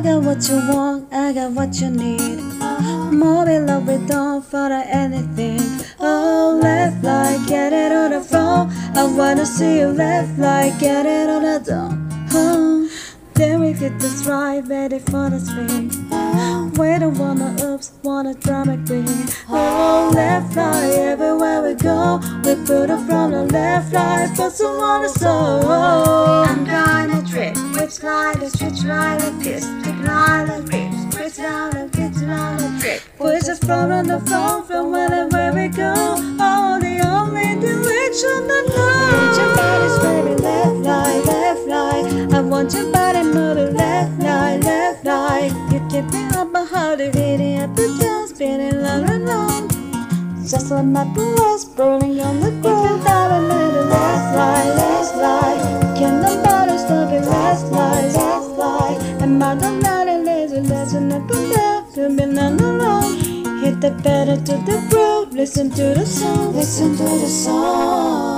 got what you want, I got what you need. More in love, we don't follow anything. Oh, left like get it on the phone. I wanna see you left like get it on the door. Oh, then we hit the stride, ready for the swing. We don't wanna oops, wanna drama queen. Oh, left like everywhere we go, we put it from the left like for someone to soul. I'm gonna trip, which line, the switch line, the kiss, pick line, the rips, switch line, the kiss line, the trick. Push us from on the phone from wherever we go. Oh, the only direction I know. Want your body's baby, left line. I want your body moving left line. You keep me up my heart, hitting up the down, spinning long and long. Just like my breast burning on the ground. If I made a last line. Can nobody stop it? Last line. And my don't not a lazy legend up and down. To be none alone. Hit the pedal to the road. Listen to the song.